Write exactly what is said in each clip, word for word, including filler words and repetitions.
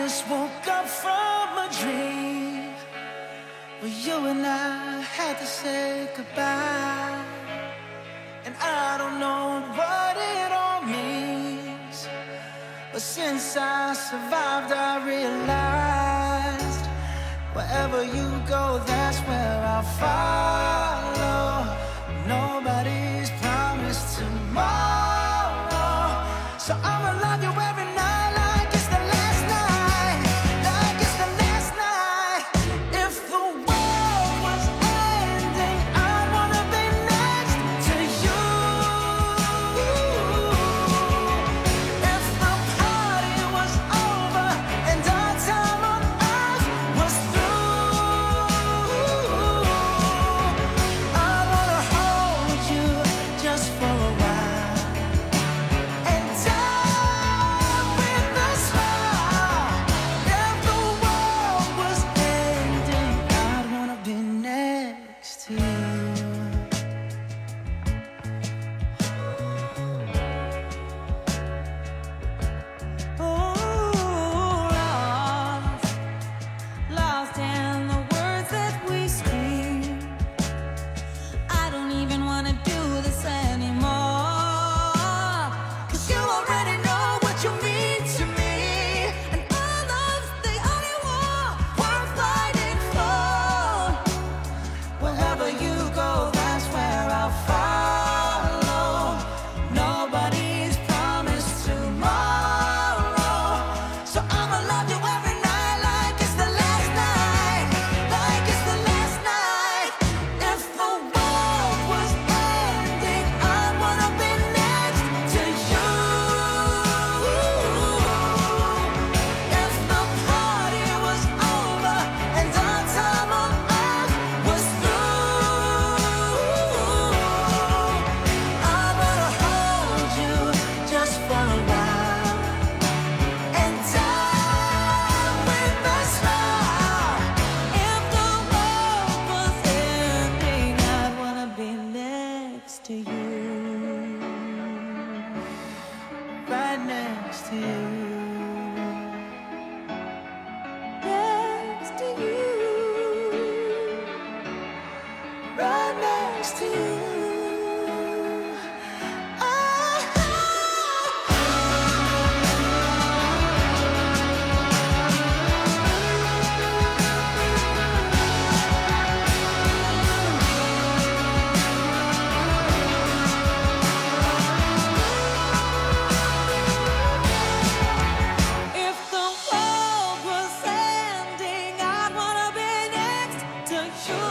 just woke up from a dream where you and I had to say goodbye. And I don't know what it all means, but since I survived I realized wherever you go, that's where I'll follow. Nobody's promised tomorrow, so I'ma love you every night like it's the last night, like it's the last night. If the world was ending, I wanna be next to you. If the party was over and our time on earth was through, I wanna hold you just for a while and die with a smile. If the world was ending, I'd wanna be next to you. Oh, lost, lost in the words that we scream. I don't even wanna do this anymore, 'cause you already know what you mean to me, and our love's the only war worth fighting for. Wherever you go, that's where I'll follow. Nobody's promised tomorrow, so I'ma love you every night like it's the last night, like it's the last night. If the world was ending, I wanna be next to you. If the party was over and our time on earth was through, I wanna hold you just for a while and die with a smile. If the world was ending, I'd wanna be next to you, right next to you, next to you, right next to you. If the world was ending, I'd wanna be next to you.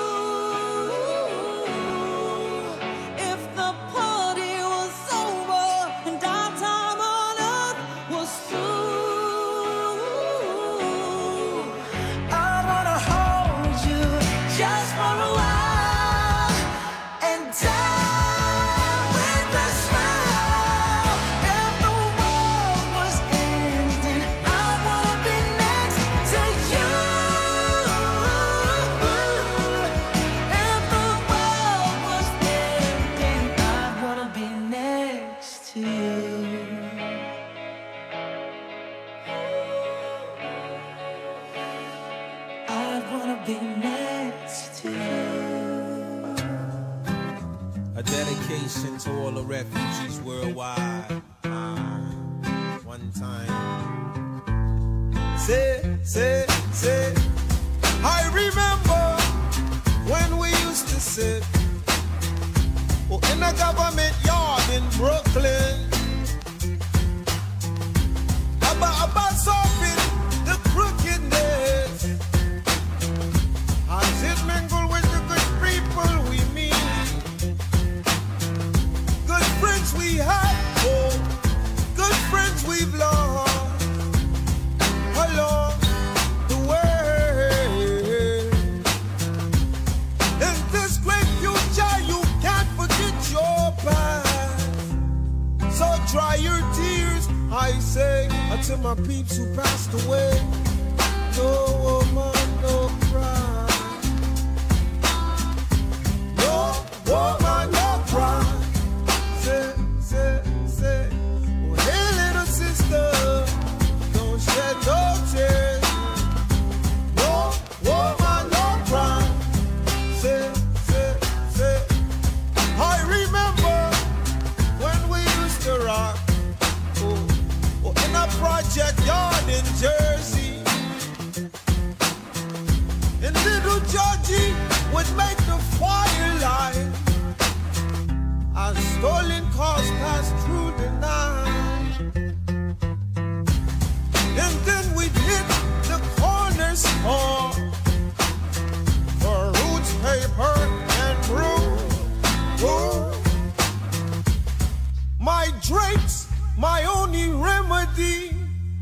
If the party was over and our time on earth was through, I wanna hold you just for a while and die with a smile. If the world was ending, I wanna be next to you. If the world was ending, I wanna be next to you. I wanna be next to you. A dedication to all the refugees worldwide. Ah, one time. Say, say, say. I remember when we used to sit oh, in a government yard in Brooklyn. About, about solving the crookedness. As it mingle with the good people we meet. Good friends we had, oh, good friends we've lost along the way. In this great future, you can't forget your past. So dry your tears, I say, unto my peeps who passed away. No woman, no cry. No woman, no cry. Say, say, say, oh, hey little sister, don't shed no tears. And little Georgie would make the fire light as stolen cars passed through the night. And then we'd hit the corner store for roots, paper, and brew. Ooh. My drapes, my only remedy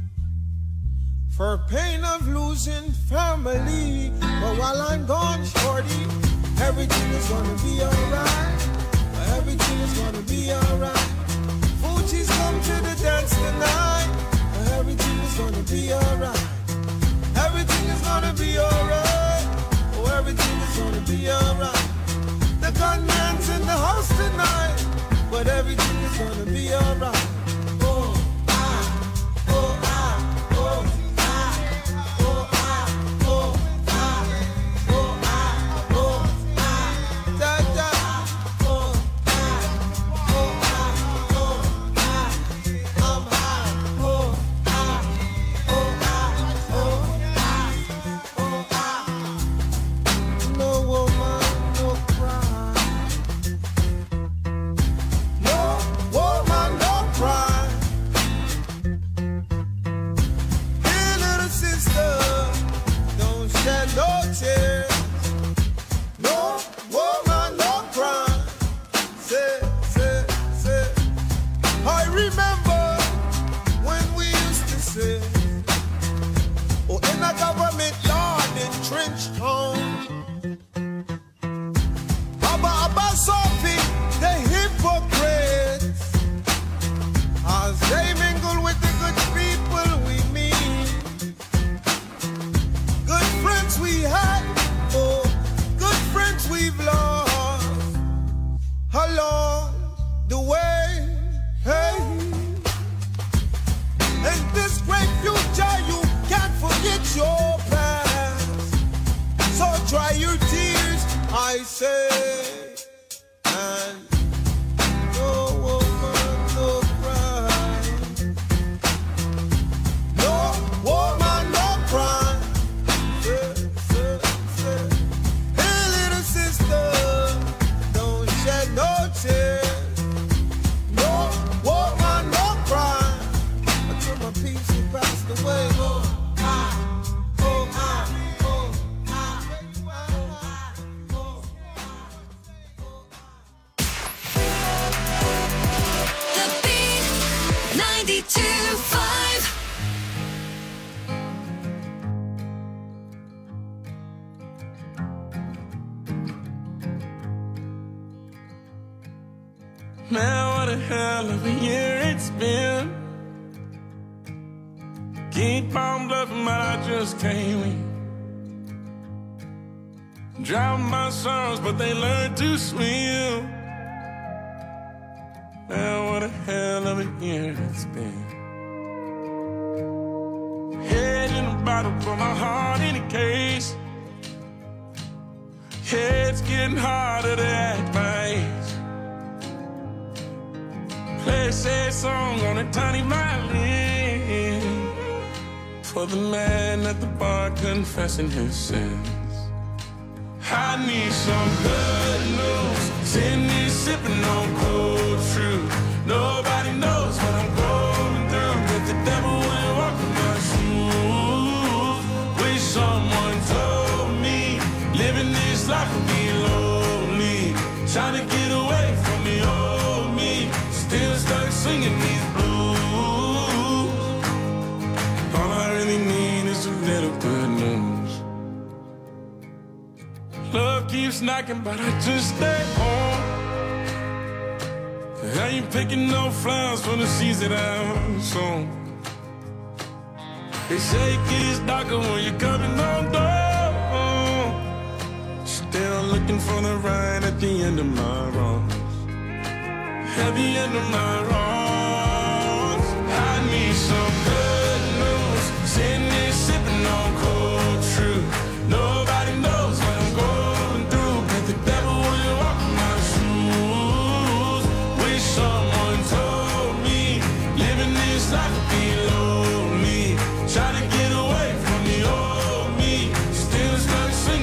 for pain of losing family. But while I'm gone, shorty, everything is gonna be alright. Everything is gonna be alright. Fuji's come to the dance tonight. Everything is gonna be alright. Everything is gonna be alright. Oh, everything is gonna be alright. The gunman's in the house tonight, but everything is gonna be alright. Oh, ah, oh, ah, oh, ah, oh, ah, oh, ah, oh, ah, oh, ah, da, da, oh, ah, oh, ah, oh, ah, I'm high, oh, ah, oh, ah, oh, ah, oh, ah. No woman, no cry. No woman, no cry. Hey, little sister, don't shed no tears. No woman, no cry. Say, say, say. I remember when we used to say, oh, in a government yard in Trenchtown, Abba Abba Sophie, the hypocrites, as they mingle with the good people we meet. Good friends we had, oh, good friends we've lost along the way. Hey, and this great future, you can't forget your past. So dry your tears, I say, and no woman, no cry. No woman, no cry. Say, say, say. Hey, little sister, don't shed no tears. No woman, no cry. Until my peeps who passed away. Oh, ah, oh, ah, oh, ah, oh, ah, oh. The Beat ninety-two point five. Man, what a hell of a year it's been. Keep on bluffing, but I just can't win. Drown my sorrows, but they learn to swim. Man, what a hell of a year it's been. Head in a bottle, for my heart in a case. Head's getting harder to act my age. Play a sad song on a tiny violin for the man at the bar confessing his sins. I need some good news. Sitting here sipping on cold truth. Nobody knows what I'm going through, but the devil will walk in my shoes. Wish someone told me living this life would be lonely. Trying to get away from the old me. Still stuck singing these blues. All I really need is a little good news. Love keeps knocking, but I just stay home. I ain't picking no flowers for the seeds that I've sown. They say it gets darker when you're coming home, though. Still looking for the right at the end of my wrongs. At the end of my wrongs, I need some good news. Sitting here sipping on cold truth. Nobody knows what I'm going through, but the devil will walk in my shoes. Wish someone told me living this life would be lonely. Trying to get away from the old me. Still stuck singing.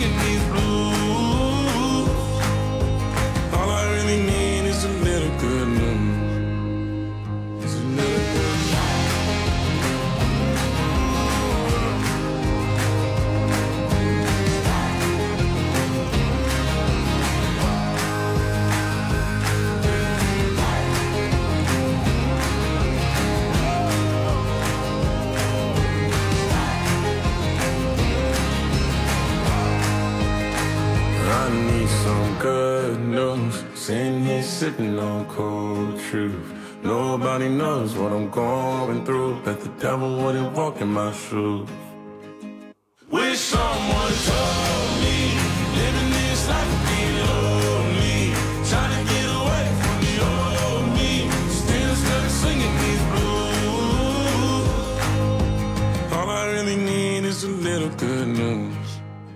I need some good news. Sitting here sipping on cold truth. Nobody knows what I'm going through. Bet the devil wouldn't walk in my shoes. Wish someone told me living this life would be lonely. Trying to get away from the old me. Still stuck singing these blues. All I really need is a little good news.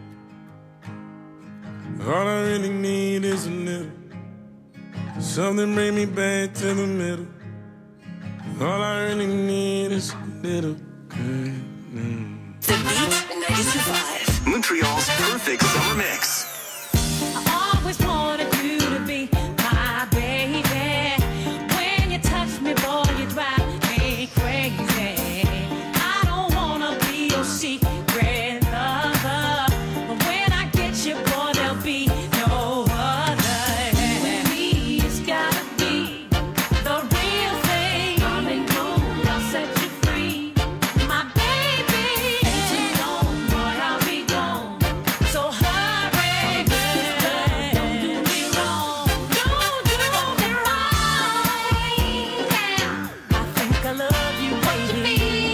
All I really need is a little. Something bring me back to the middle. All I really need is a little good news. The Beat ninety-two point five. Montreal's perfect summer mix. I always wanted you to be my baby. When you touch me, boy, you drive me crazy. I don't wanna be your secret lover, but when I get you, boy, there'll be no other. With me, it's gotta be the real thing. Coming home, I'll set you free, my baby. Ain't too long, boy, I'll be gone. So hurry, girl, don't do me wrong, don't do me wrong. I think I love you, baby.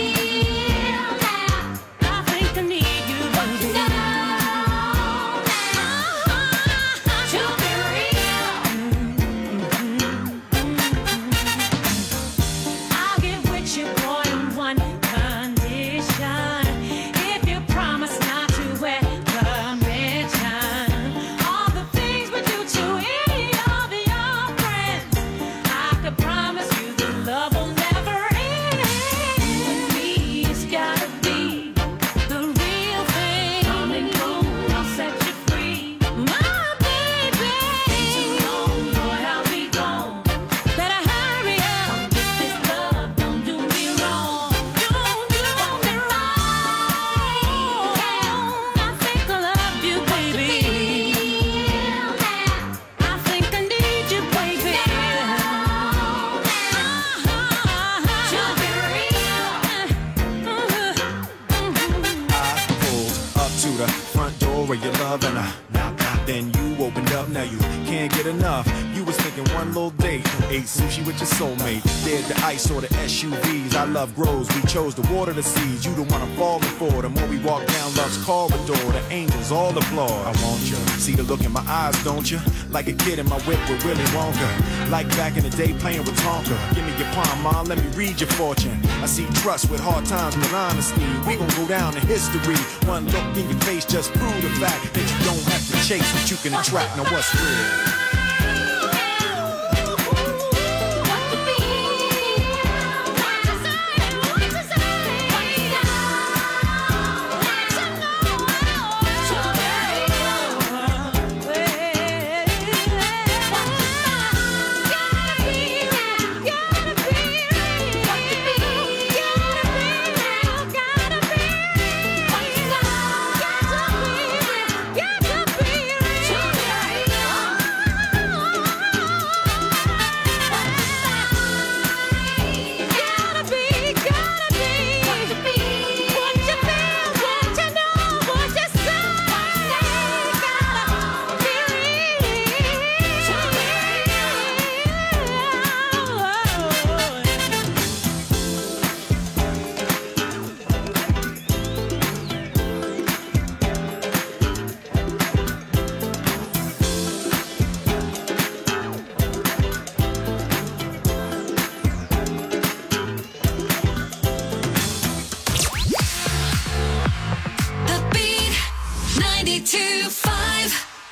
I think I need you, baby. To be real, I'll get with you, boy, on one condition. If you promise not to wear permission, all the things we do to any of your friends, I could promise you the love will never end. With me, it's gotta be the real thing. Coming home, I'll set you free, my baby. Ain't too long, boy, I'll be gone. Better hurry up, get this love, don't do me wrong, don't do me wrong. I think I love you, baby. I think I need you, baby. To be real. I pulled up to the front door of your love and I knock, knock. Then you opened up, now you can't get enough. You was thinking one little date, ate sushi with your soulmate. Did the ice or the S U Vs. Our love grows, we chose to water the seeds. You the one I'm falling for. The more we walk down love's corridor, the angels all applaud. I want you, see the look in my eyes, don't you? Like a kid in my whip with Willy Wonka. Like back in the day playing with Tonka. Give me your palm, mom, let me read your fortune. I see trust with hard times with honesty. We gon' go down in history. One look in your face just prove the fact that you don't have to chase what you can attract. Now what's real? The Beat ninety-two point five.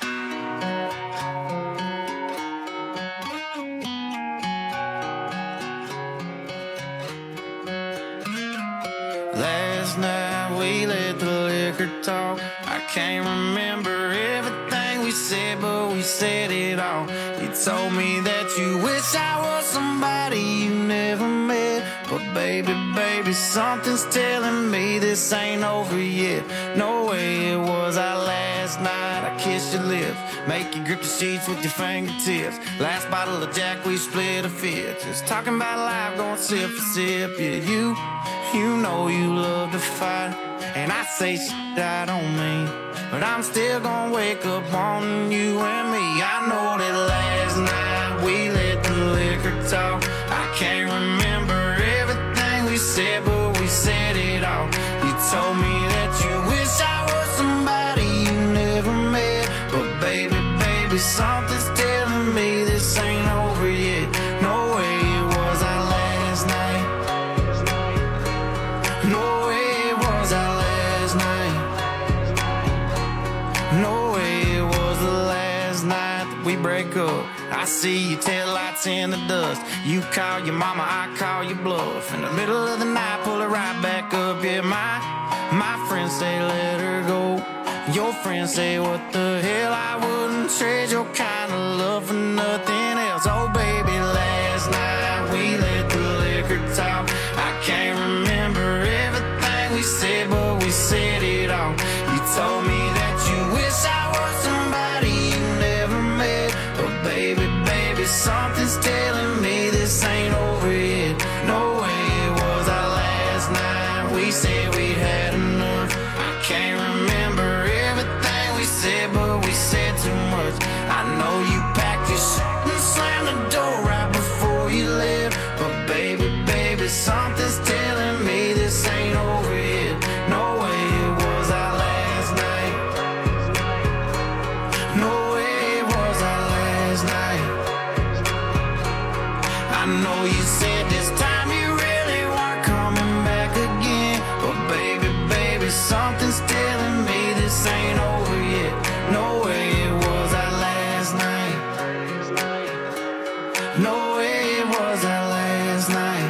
Last night we let the liquor talk. I can't remember everything we said, but we said it all. You told me that you wish I was somebody you never met. But baby, baby, something's telling me this ain't over yet. No way it was our last night. I kissed your lips, make you grip the sheets with your fingertips. Last bottle of Jack, we split a fifth. Just talking about life, going sip for sip. Yeah, you, you know you love to fight. And I say shit I don't mean, but I'm still gonna wake up wanting you and me. I know that last night we let the liquor talk. I can't remember everything we said, but we said it all. You told me that you wish I was somebody you never met, but baby, baby, something's telling me this ain't over yet. No way it was our last night. No way it was our last night. No way it was the last night that we break up. I see your taillights in the dust. You call your mama, I call your bluff. In the middle of the night, pull it right back up. Yeah, my, my friends say let her go. Your friends say what the hell, I wouldn't trade your kind of love for nothing else. Oh baby, last night we let the liquor talk. I can't remember everything we said, but we said it all. You told me that you wish I was somebody you never met, but baby, baby, something's telling me this ain't over yet. No way it was our last night. We said we'd had enough. I can't remember everything we said, but we said too much. I know you packed your shit and slammed the door right before you left, but baby, baby, something's telling me this ain't over yet. No way it was our last night. No way it was our last night. I know you said this time you really weren't coming back again, but baby, baby, something's telling me this ain't over yet. No way it was our last night. No way it was our last night.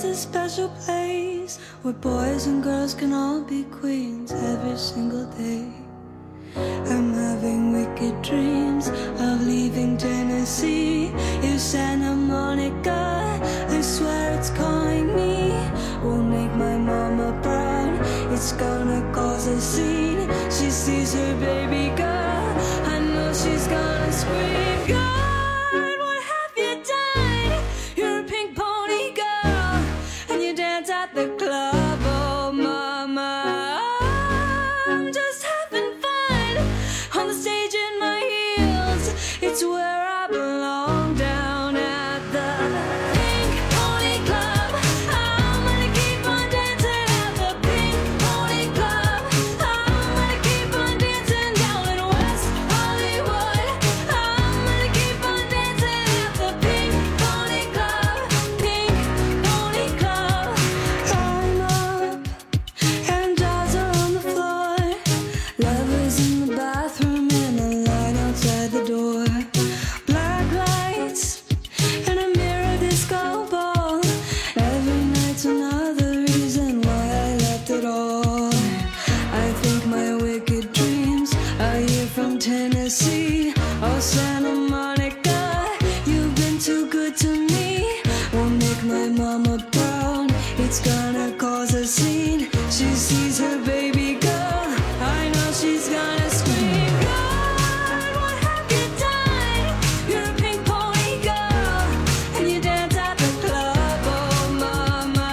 is a special place where boys and girls can all be queens every single day. I'm having wicked dreams of leaving Tennessee. In Santa Monica, I swear it's calling me. Will make my mama proud. It's gonna cause a scene. She sees her baby girl. I know she's gonna scream. God, what have you done? You're a pink pony girl, and you dance at the club. Oh, mama, I'm just having fun on the stage in my heels. It's where I belong, down at the Pink Pony Club. I'm gonna keep on dancing at the Pink Pony Club. I'm gonna keep on dancing down in West Hollywood. I'm gonna keep on dancing at the Pink Pony Club. Pink Pony Club. I'm up and dolls are on the floor. Lovers in the bathroom and a line outside the door. Black lights and a mirror disco ball. Every night's another reason why I left it all. I think my wicked dreams are here from Tennessee. Oh, Santa Monica, you've been too good to me. Won't make my mama proud. It's gonna cause a scene. She sees her baby girl. I know she's gonna scream. God, what have you done? You're a pink pony girl, and you dance at the club. Oh, mama,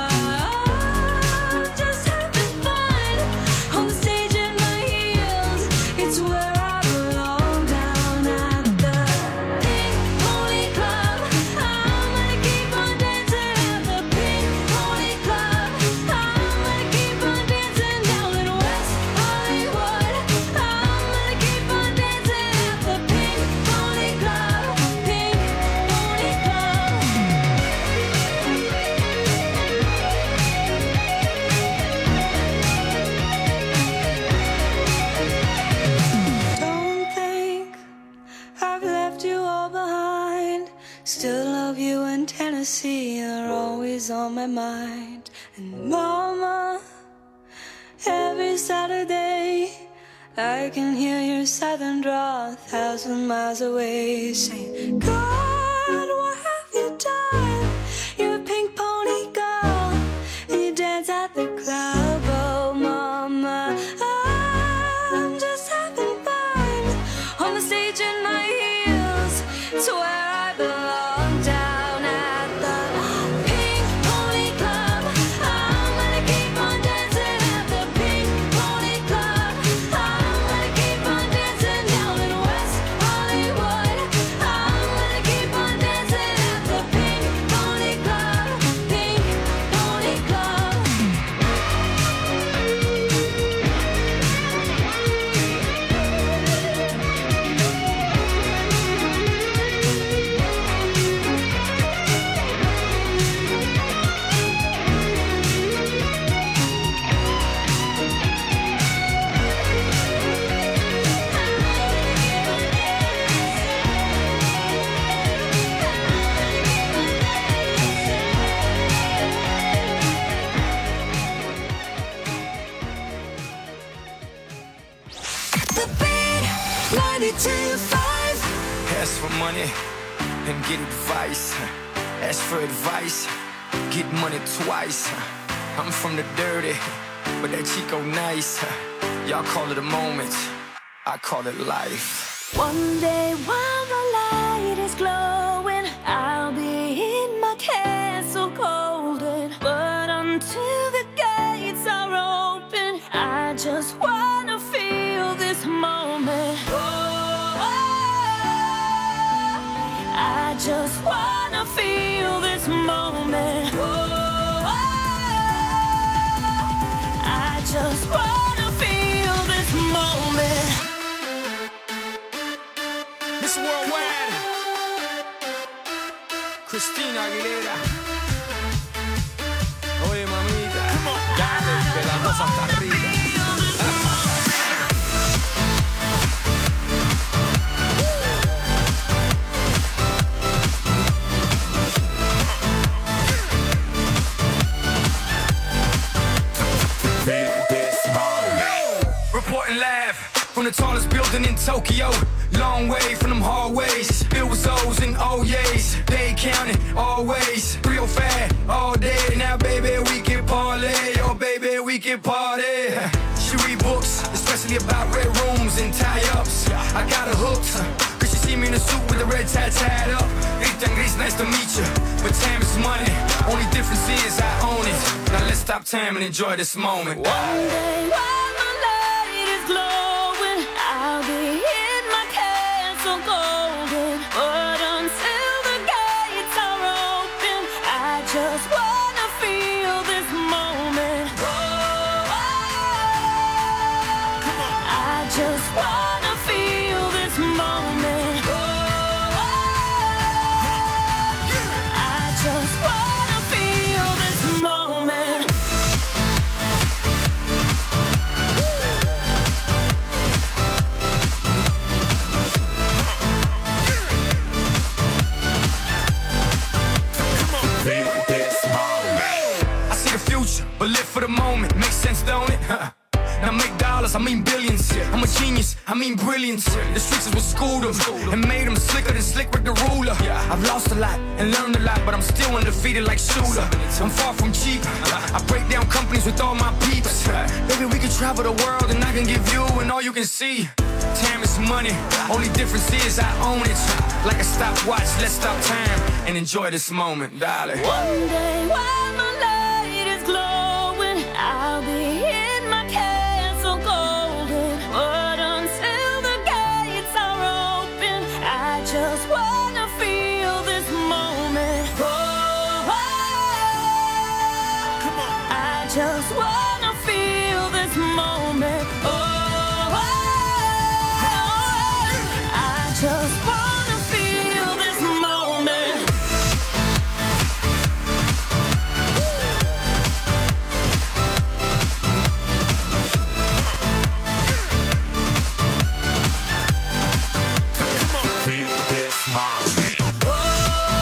I'm just having fun on the stage in my heels. It's where I belong, down at the Pink Pony Club. I'm gonna keep on dancing at the Pink Pony Club. I'm gonna keep on dancing down in West Hollywood. I'm gonna keep on dancing at the Pink Pony Club. Pink Pony Club. Don't think I've left you all behind. Still love you, and Tennessee are always on my mind. And mama, every Saturday I can hear your southern drawl a thousand miles away, saying, God, what have you done? You're a pink pony girl, and you dance at the club. Oh, mama, I'm just having fun on the stage in my heels. It's where I belong, down at the Pink Pony Club. I'm gonna keep on dancing at the Pink Pony Club. I'm gonna keep on dancing down in West Hollywood. I'm gonna keep on dancing at the Pink Pony Club. Pink Pony Club. The Beat ninety-two five. Ask for money and get advice. Ask for advice, get money twice. I'm from the dirty, but that Chico nice. Y'all call it a moment, I call it life. One day while the light is glowing, I'll be in my castle golden. But until the gates are open, I just wanna feel this moment. Oh, I just wanna feel this moment. Oh, I just wanna feel this moment. Miss Worldwide, Christina Aguilera. Oye, mamita, dale, que la cosa está arriba. from the tallest building in Tokyo. Long way from them hallways. Bill was O's and oh yeas. They counting always. three oh five all day. Now baby we can parlay. Oh baby we can party. She read books, especially about red rooms and tie-ups. I got her hooked, cause she see me in a suit with a red tie tied up. Ethan Grease, nice to meet you. But time is money, only difference is I own it. Now let's stop time and enjoy this moment. One day while my light is glowing, I'll be in my castle golden. But until the gates are open, I just wanna feel this moment. I just wanna feel this moment. I just wanna feel this moment. I see the future, but live for the moment. Makes sense, don't it? Now make dollars, I mean billions. I'm a genius, I mean brilliance. The streets is what schooled them and made them slicker than Slick Rick the ruler. I've lost a lot and learned a lot, but I'm still undefeated like Shooter. I'm far from cheap. I break down companies with all my peeps. Baby, we can travel the world and I can give you and all you can see. Time is money, only difference is I own it. Like a stopwatch, let's stop time and enjoy this moment, darling. One day while my light is glowing, I'll be in my castle golden. But until the gates are open, I just wanna feel this moment. Oh, I just wanna feel this moment. Oh, I just wanna feel this moment.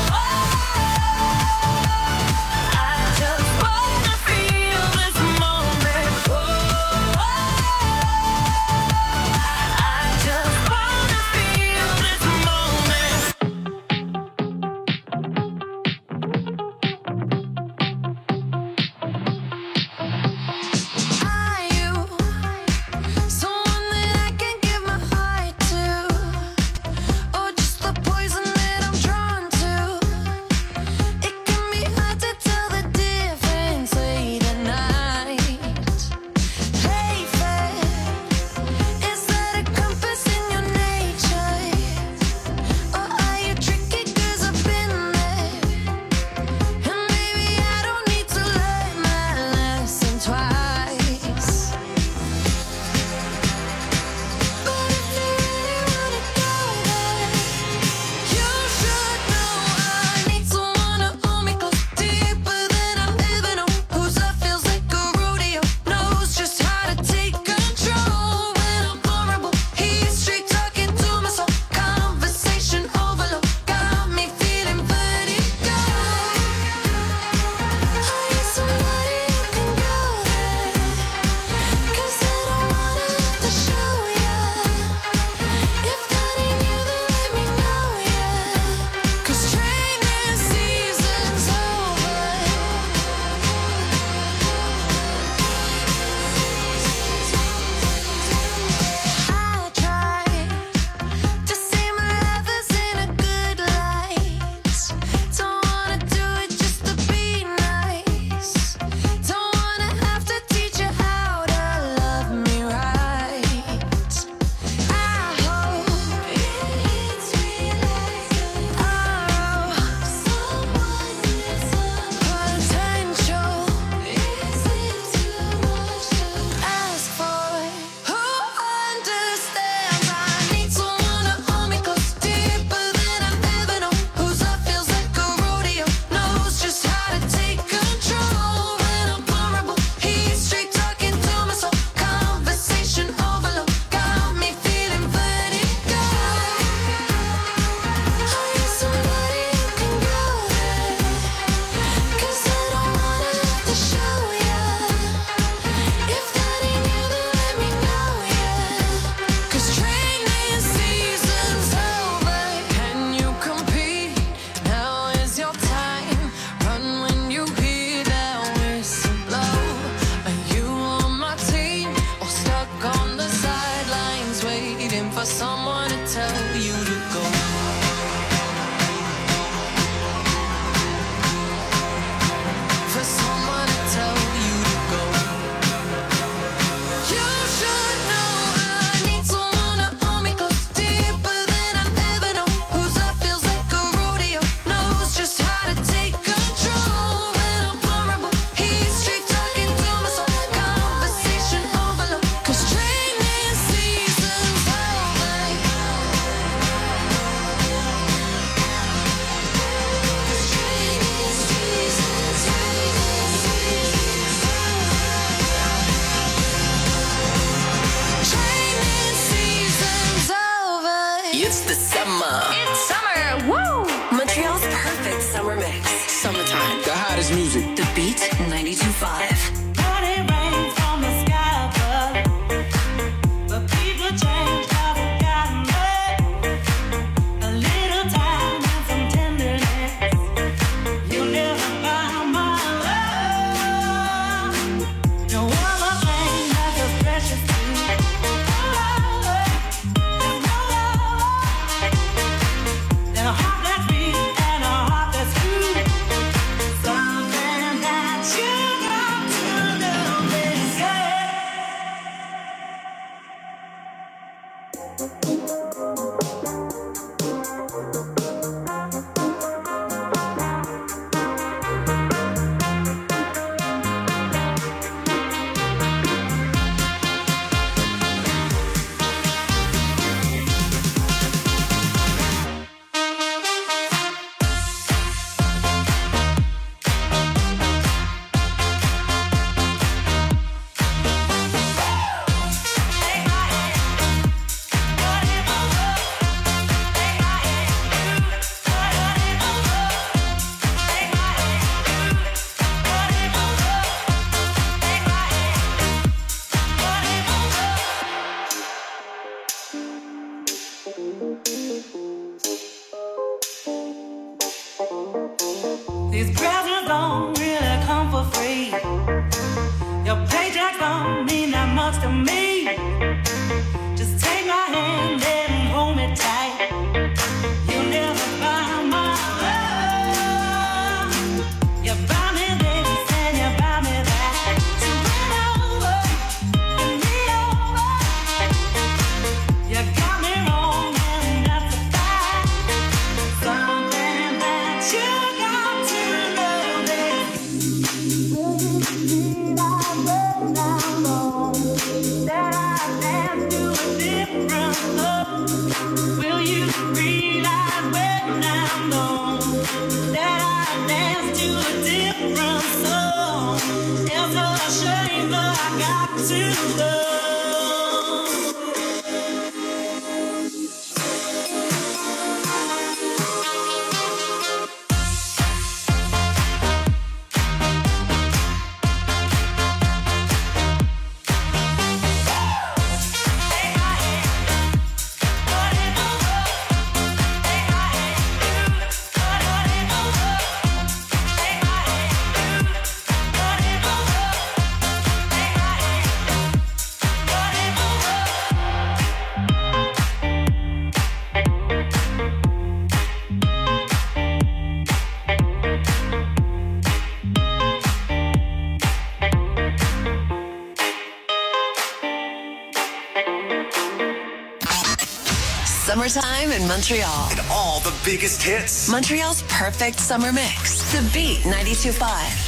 I just wanna feel this moment. These presents don't really come for free. Your paycheck don't mean that much to me. Just take my hand and hold me tight. You'll never find my love. You buy me this and you buy me that. So bring over, bring me over. You got me wrong and that's a fact. Something that you got to love it. That I dance to a different love. Will you realize when I'm gone that I dance to a different song? It's a shame that I got to love. Summertime in Montreal. And all the biggest hits. Montreal's perfect summer mix. The Beat ninety-two point five.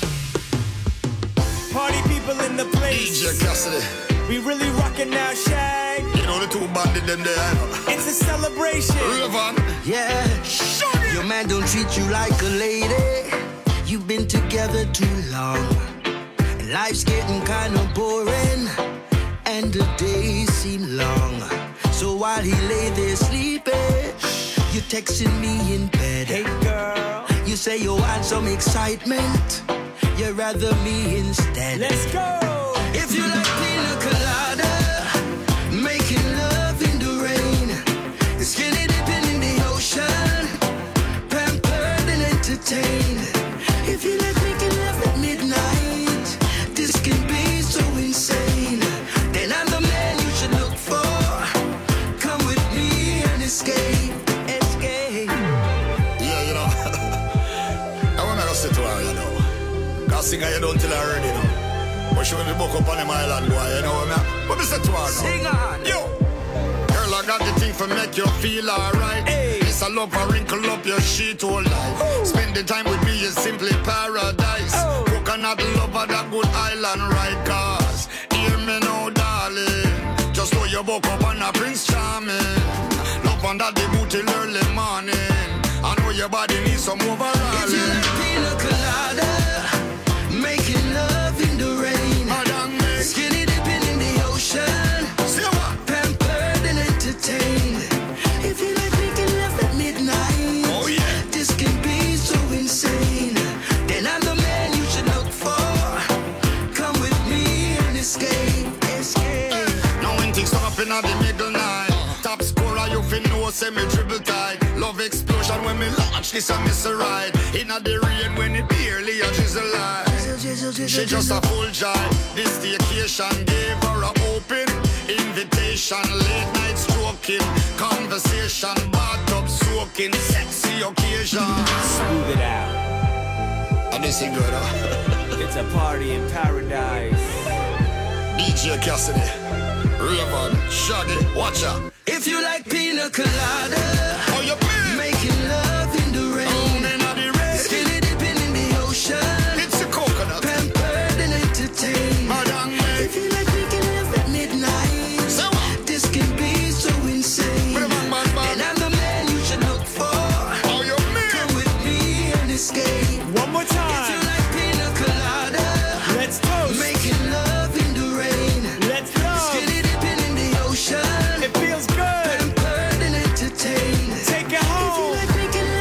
Party people in the place. D J Cassidy. We really rockin' now, Shag. You know the two bandit them there. It's a celebration. Relevant. Yeah, your man don't treat you like a lady. You've been together too long, and life's getting kind of boring, and the days seem long. So while he lay there sleeping, you texting me in bed. Hey girl, you say you want some excitement. You'd rather me instead. Let's go. If you like pina colada, making love in the rain, skinny dipping in the ocean, pampered and entertained. If you like making love at midnight, this can be so insane. Then I'm the man you should look for. Come with me and escape, escape. Yeah, you know. I wanna go sit to her, you know. Cause singer you don't tell her already, you know. But she will be book up on them island, boy, you know what I mean? But me say to her now. Sing on. Yo. Girl, I got the thing for make you feel alright. Hey. It's a love and wrinkle up your sheet all life. Oh. Spend the time with me is simply paradise. Oh. Coconut lover, that good island right. Cause hear me now, darling. Just know you woke up on a Prince Charming. Love under the boot till early morning. I know your body needs some overall. If you like pina colada, making love in the rain, Madam me. skinny dipping in the ocean, See what? pampered and entertained. If you like making love at midnight, Oh, yeah. this can be so insane. Then I'm the man you should look for. Come with me and escape, escape. Now when things up in the middle night, top scorer you fin know say me dribble tight. Love explosion when me launch this a miss a ride. Inna the rain when it barely a drizzle light. She just a full joy. This vacation gave her a open invitation. Late night stroking, conversation, bathtub soaking, sexy occasion. Smooth it out. And this ain't good, huh? It's a party in paradise. D J Cassidy, Raven, Shaggy, watch out. If you like pina colada, Oh, you been making love in the rain, down inna the rain. skinny dipping in the ocean, It's a coconut. pampered and entertained. Madam me. If you like making love at midnight, Say what? this can be so insane. Bang, bang, bang, bang. And I'm the man you should look for. Oh, you mean? Come with me and escape. One more If you time. like pina colada, Let's toast. making love in the rain, Let's go. skinny dipping in the ocean, It feels good. pampered and entertained. Take it If you home. like making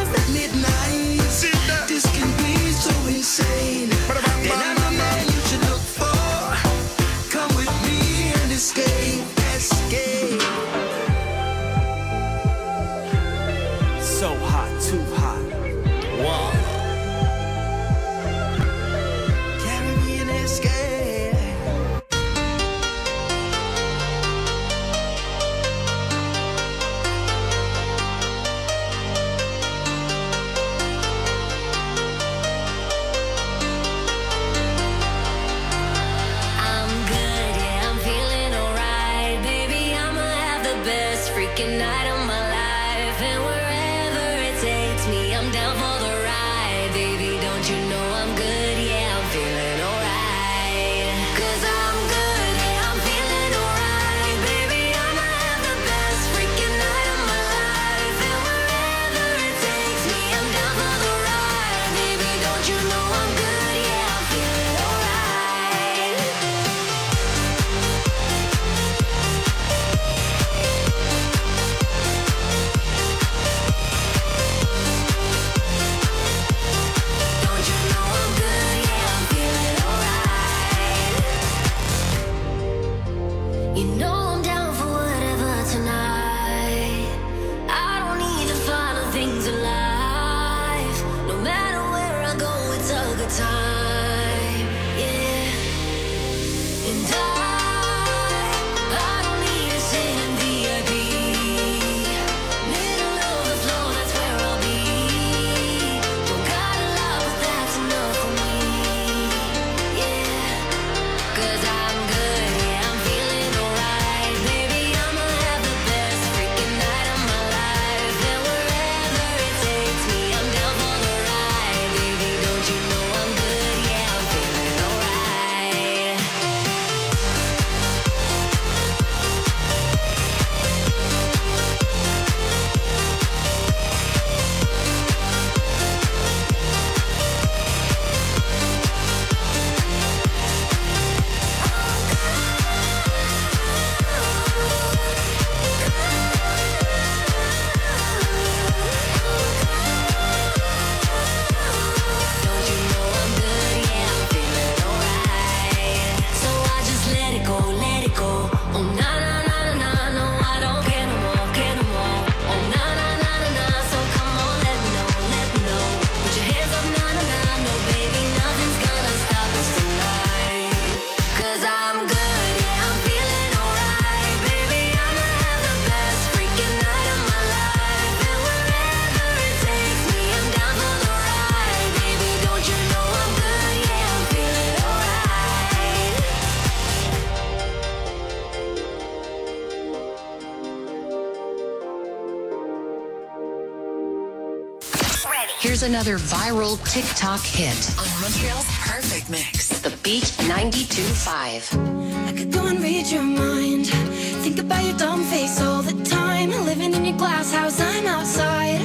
Here's another viral TikTok hit on Montreal's Perfect Mix. The Beat ninety-two point five. I could go and read your mind. Think about your dumb face all the time. Living in your glass house, I'm outside.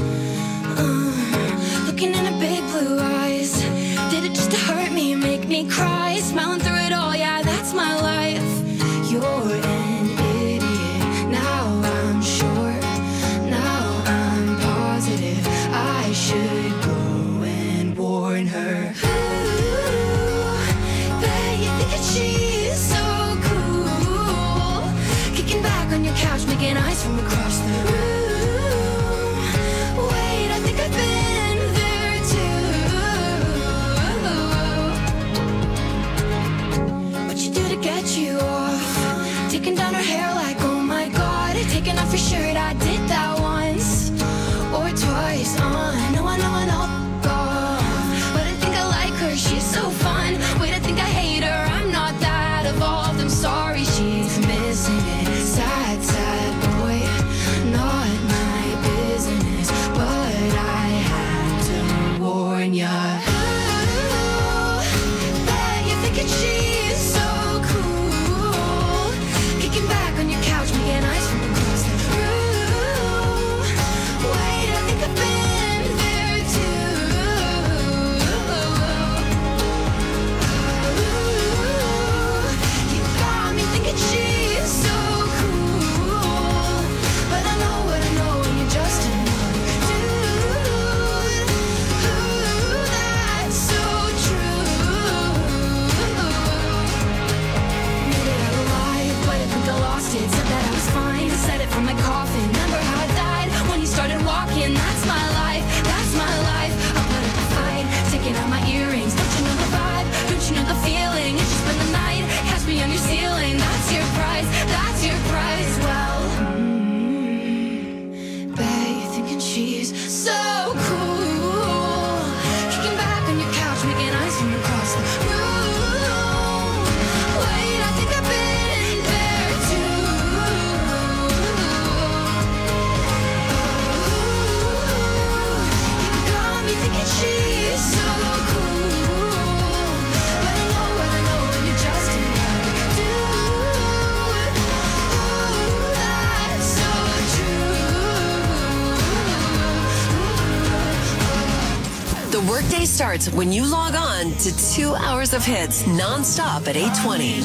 Uh, looking in her big blue eyes. Did it just to hurt me, make me cry? Smiling through it all, yeah, that's my life. You're an idiot, now I'm sure. Now I'm positive I should go and warn her. Ooh, bet you think that she's so cool. Kicking back on your couch, making eyes from across the room. Wait, I think I've been there too. What you do to get you off? Taking down her hair like, oh my god. Taking off your shirt, I did that once or twice. Uh, I know, I know, I know. Oh, but I think I like her, she's so fun. Wait, I think I hate her, I'm not that evolved. I'm sorry, she's missing it. Sad, sad boy, not my business, but I had to warn ya. Ooh, bet you're thinking she's so cool. Kicking back on your couch, making eyes from across the room. Wait, I think I've been there too. Ooh, you got me thinking she's so cool, but I know what I know, and you're just another dude. Ooh, that's so true. Made it out alive, but I think I lost starts when you log on to two hours of hits nonstop at eight twenty.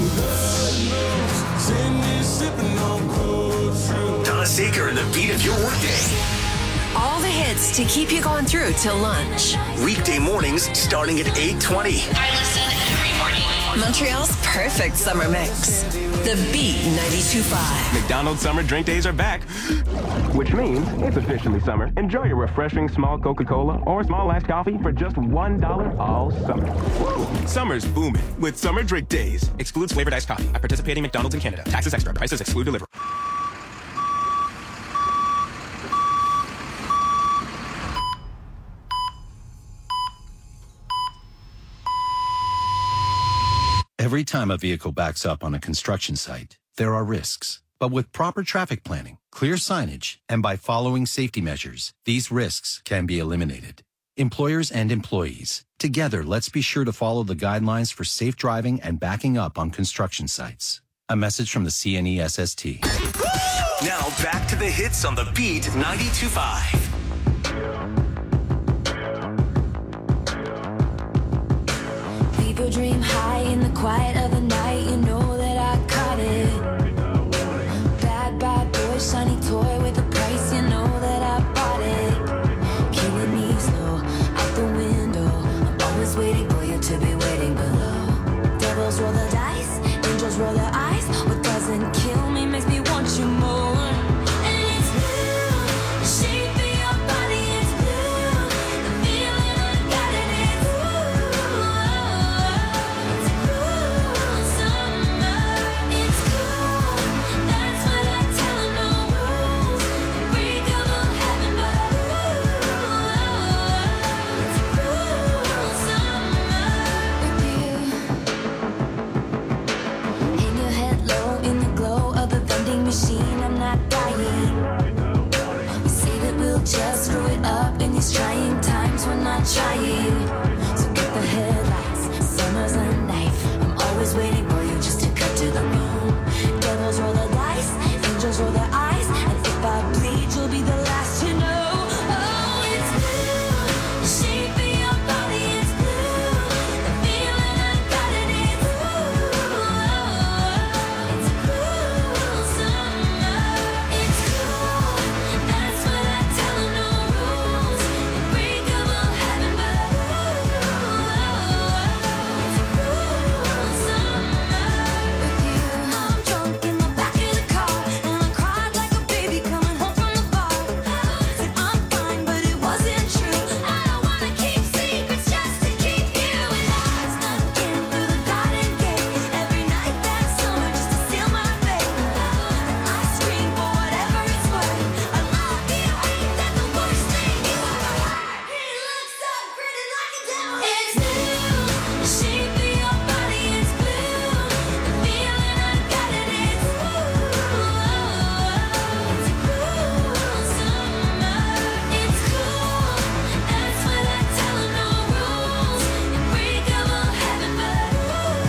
Donna Saker and the beat of your workday. All the hits to keep you going through till lunch. Weekday mornings starting at eight twenty. I listen every morning. Montreal's perfect summer mix. The Beat ninety-two point five. McDonald's summer drink days are back, which means it's officially summer. Enjoy your refreshing small Coca-Cola or small iced coffee for just one dollar all summer. Woo! Summer's booming with summer drink days. Excludes flavored iced coffee at participating McDonald's in Canada. Taxes extra. Prices exclude delivery. Every time a vehicle backs up on a construction site, there are risks. But with proper traffic planning, clear signage, and by following safety measures, these risks can be eliminated. Employers and employees, together let's be sure to follow the guidelines for safe driving and backing up on construction sites. A message from the C N E S S T. Now back to the hits on the Beat ninety-two point five. People dream high in the quiet of the night. You know that I caught it. Bad, bad boy, shiny toy with a price. You know that I bought it. Killing me slow out the window. I'm always waiting for you to be waiting below. Devils roll the dice, angels roll their eyes. What doesn't kill me makes me want you more. And it's blue, the shape of your body is blue. The feeling I got it is blue. It's cool summer, it's cool. That's what I tell them, no rules. Unbreakable heaven, but it's cool summer with you. Hang your head low in the glow of the vending machine. I'm not dying. We say that we'll just screw it up in these trying times. We're not trying. So get the headlights. Summer's a knife. I'm always waiting for you just to cut to the bone. Devils roll the dice, angels roll their eyes, and if I bleed, you'll be the last to know. Oh, it's blue. The shape of your body is blue. The feeling I got it is blue. It's cool summer. It's cool. That's what I tell them, no rules. Unbreakable heaven, but it's cool summer with you. I'm drunk in the back of the car, and I cried like a baby coming home from the bar. Said I'm fine, but it wasn't true. I don't wanna keep secrets just to keep you. And I snuck in through the garden gate every night that summer just to seal my fate. And I scream for whatever it's worth. I love you, ain't that the worst thing you ever heard? He looks up, grinning like a devil. It's blue, the shape of your body is blue. The feeling I got it is blue. It's cool summer, it's cool. That's what I tell them, no rules. Unbreakable heaven, but it's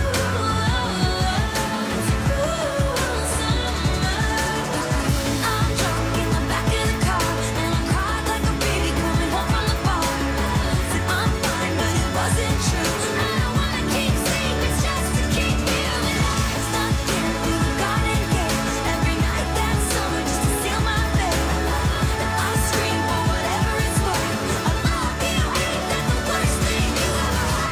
cool summer. I'm drunk in the back of the car, and I cried like a baby coming home from the bar. Said I'm fine, but it wasn't true. I don't wanna keep secrets just to keep you. And I snuck in through the garden gate every night that summer just to seal my fate. And I scream for whatever it's worth. I love you, ain't that the worst thing you ever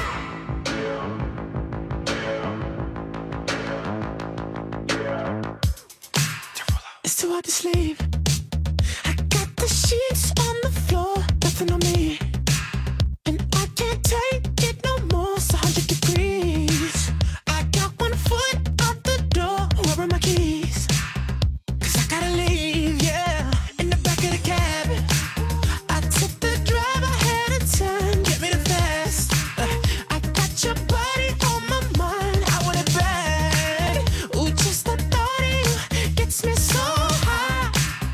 heard? It's too hard to sleep. I got the sheets on the floor, nothing on me. And I can't take it no more, it's one hundred degrees. I got one foot out the door, where are my keys? Cause I gotta leave, yeah. In the back of the cab, I took the drive ahead of time, get me the fast. Uh, I got your body on my mind, I want it bad. Ooh, just the thought of you gets me so high.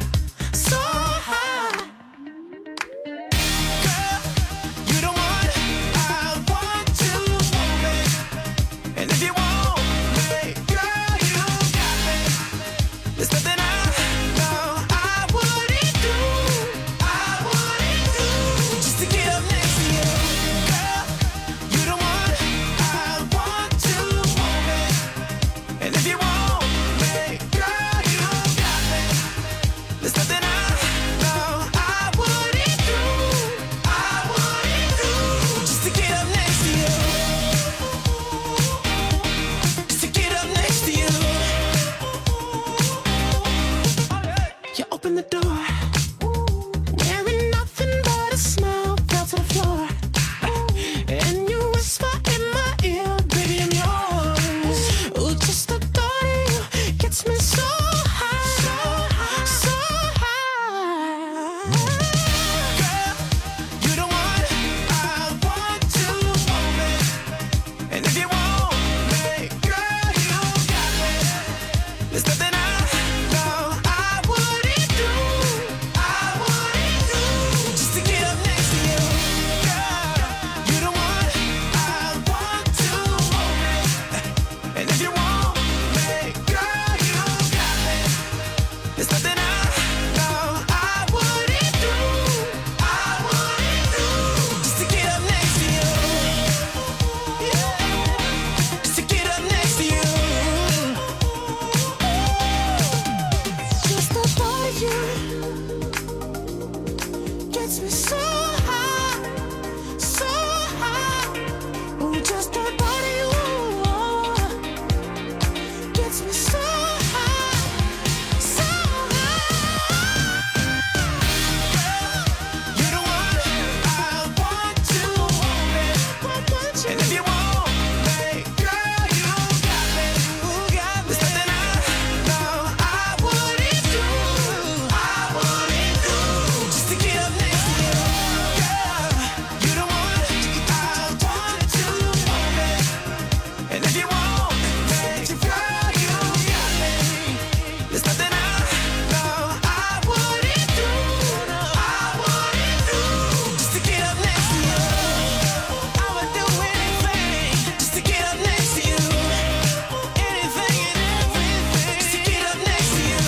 And if you want me, girl, you got me. There's nothing I know I wouldn't do. I wouldn't do just to get up next to you. Girl, you the one I wanted to want me. And if you want me, girl, you got me. There's nothing I know I wouldn't do. I wouldn't do just to get up next to you. I would do anything just to get up next to you. Anything and everything just to get up next to you.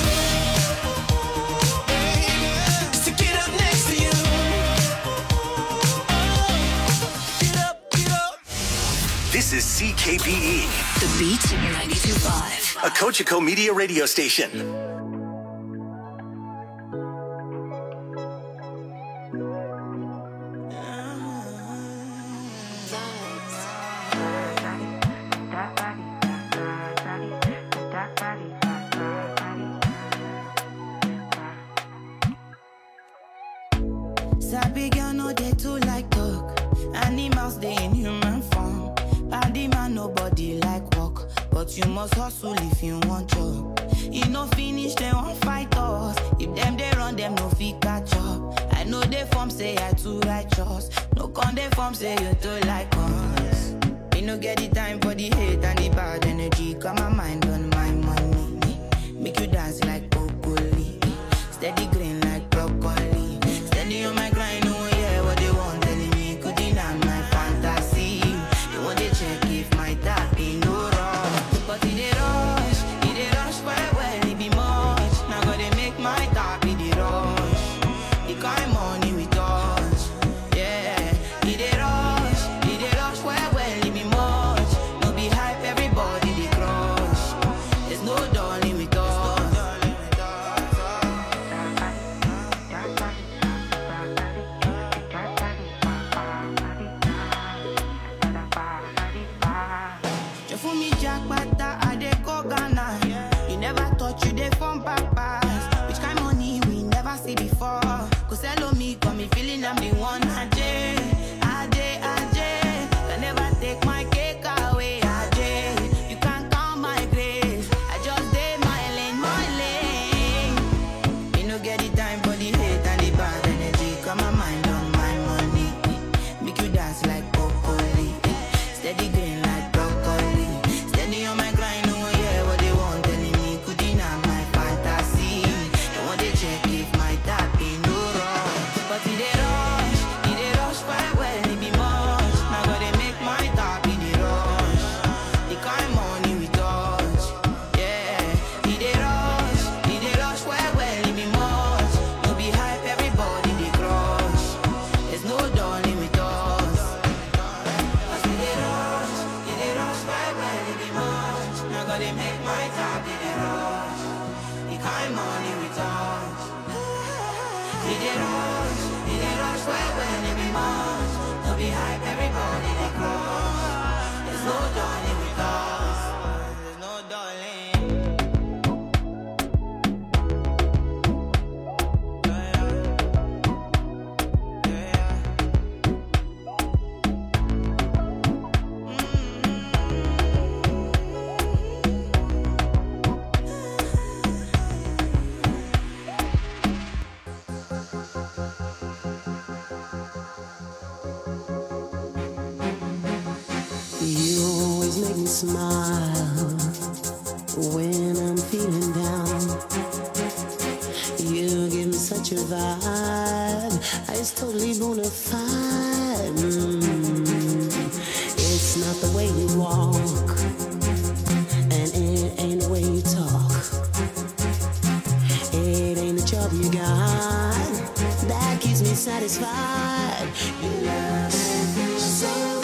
Just to get up next to you. Get up, get up. This is C K P E, The Beat ninety-two point five. a Cogeco Media radio station. Sabi girl no dey too like talk. Animals dey in human form. Body man nobody like walk, but you must hustle if you want job. You no finish they won't fight us. If them they run them no fit catch up. I know they form say I too righteous. No con they form say you too like us. Me no get the time for the hate and the bad energy. Got my mind on my money. Make you dance like broccoli. Steady green like broccoli. Steady on my grind, oh yeah, what they want telling me could deny my fantasy. They want to check if my tap ain't no wrong. But it dey rush, it dey rush well, well, it be much. Now gotta make my tap, it dey rush. The kind money we touch, yeah. It dey rush, it dey rush well, well, it be much. No be hype, everybody they crush. There's no darling with us. You fool me jackpata, I dey go Ghana. You never thought you dey from papas. Which kind money we never see before. Cause hello me, got me feeling I'm the one. Ajay, Ajay, Ajay. Can never take my cake away, Ajay. You can't count my grace. I just did my lane, my lane. You no get the time for the hate and the bad energy. Got my mind on my money. Make you dance like broccoli. Steady green like broccoli. Steady on my grind, oh yeah, what they want telling me could deny my fantasy. They want to check if my tap ain't no wrong. But it dey rush, it dey rush well, well, it be much. Now gotta make my tap, it dey rush. The kind money we touch, yeah. It dey rush, it dey rush well, well, it be much. No be hype, everybody they crush. There's no darling with us. Cause it dey rush, it dey rush well, well, it be much. Now gotta make my tap, it dey rush. The kind money we touch. It dey rush, it dey rush well, well, it be much. No be hype, everybody they crush. There's no darling with us. There's no darling. You always make me smile when I'm feeling down. You give me such a vibe, it's totally bona fide. Mm. It's not the way you walk, and it ain't the way you talk. It ain't the job you got that keeps me satisfied. You love me so.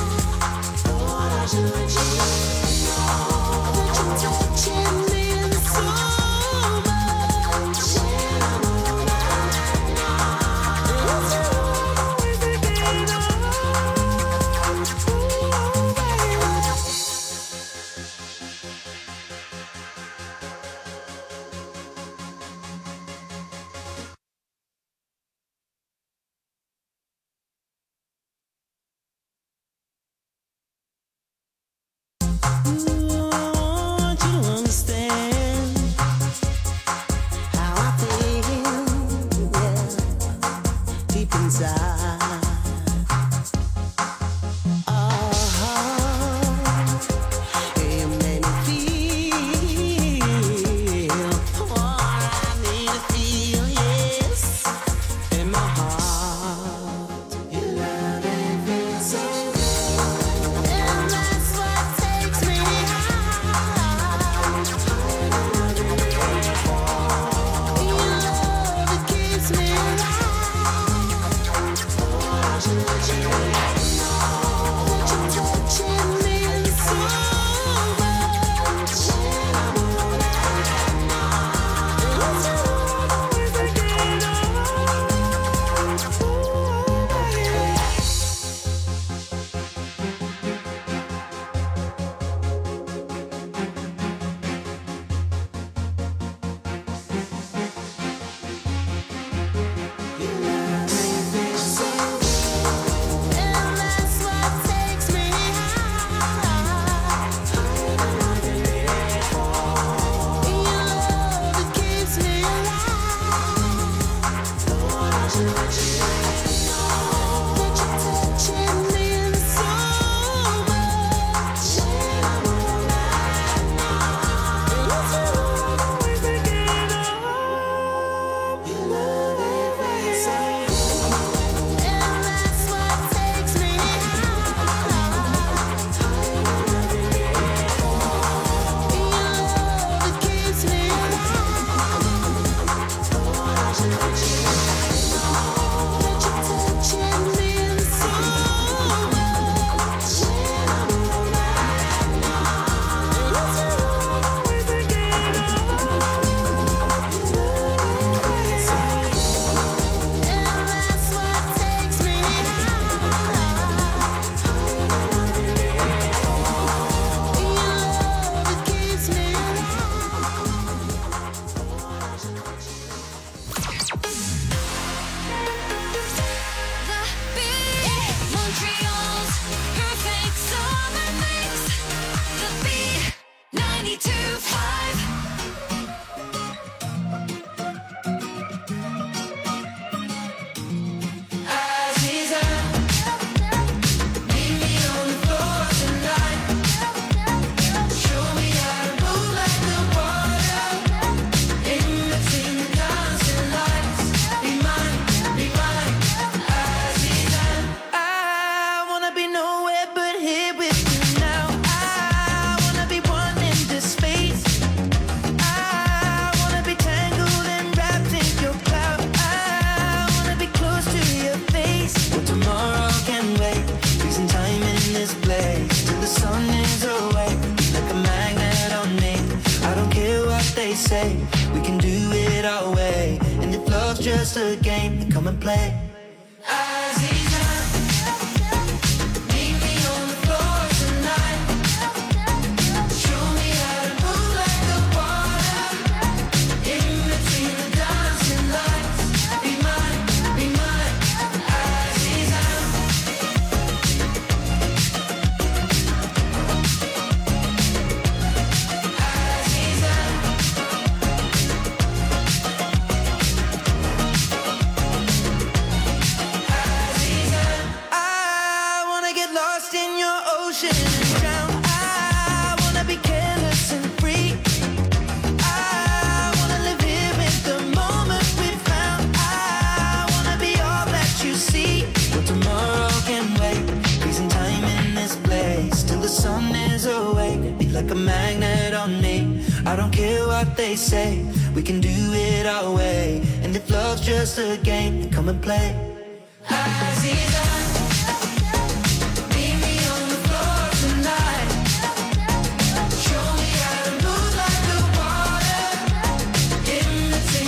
Touching me inside. ninety-two point five. Aziza, meet me on the floor tonight. Show me how to move like the water in between the dancing lights. Be mine, be mine, Aziza. I wanna be nowhere but here with you now. I wanna be one in this space. I wanna be tangled and wrapped in your cloud. I wanna be close to your face. But tomorrow can wait. Freezing time in this place till the sun is away. Like a magnet on me. I don't care what they say. We can do it our way. And if love's just a game, then come and play. Aziza, meet me on the floor tonight. Show me how to move like the water in between the dancing lights. Be mine, be mine, Aziza. Aziza. I wanna get lost in your ocean and drown. I wanna be careless and free. I wanna live here in the moment we found. I wanna be all that you see. But tomorrow can wait. Freezing time in this place till the sun is awake. Be like a magnet on me. I don't care what they say. We can do it our way. And if love's just a game, then come and play. Aziza.